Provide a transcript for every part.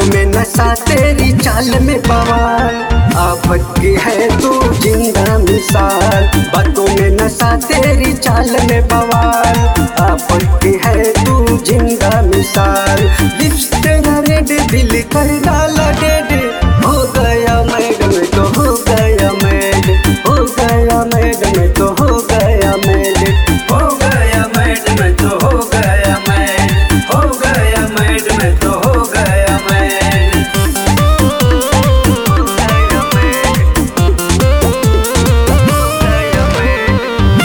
बातों में नशा तेरी चाल में बवाल, आफत की है तू जिंदा मिसाल। बातों में नशा तेरी चाल में बवाल, आफत की है तू जिंदा मिसाल। लिप्स तेरा रेड दिल कर डाला डेड, हो गया मैडम तो हो गया मैड, हो गया मैडम तो हो गया मैड, हो गया मैडम तो हो गया मैड, हो गया मैडम तो हो गया मैड, हो गया मैड, हो गया मैड।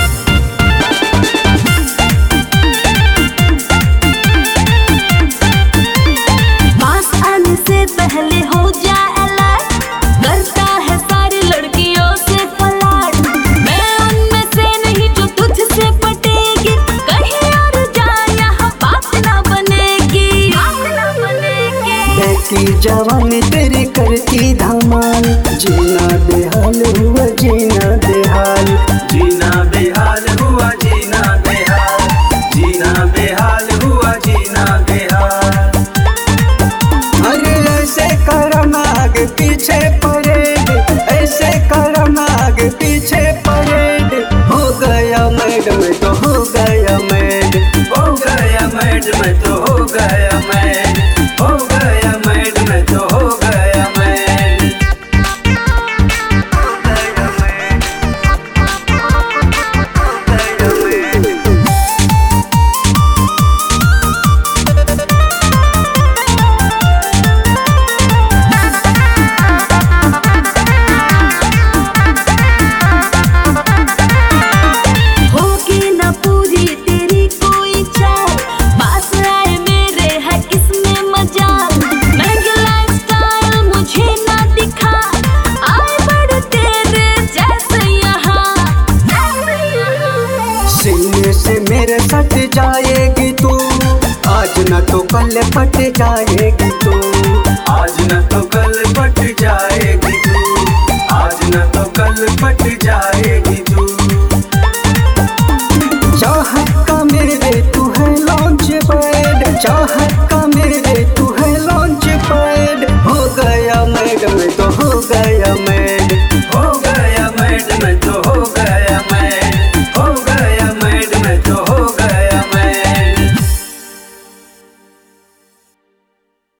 पास आने से पहले हो जा अलर्ट, करता है सारी लड़कियों से फ्लर्ट। मैं उनमें से नहीं जो तुझसे पटेगी, कहीं और जा यहाँ बात ना बनेगी, बात ना बनेगी। बैठी जवानी तेरी करती धमाल, जीना बेहाल हुआ जीना बेहाल, जीना बेहाल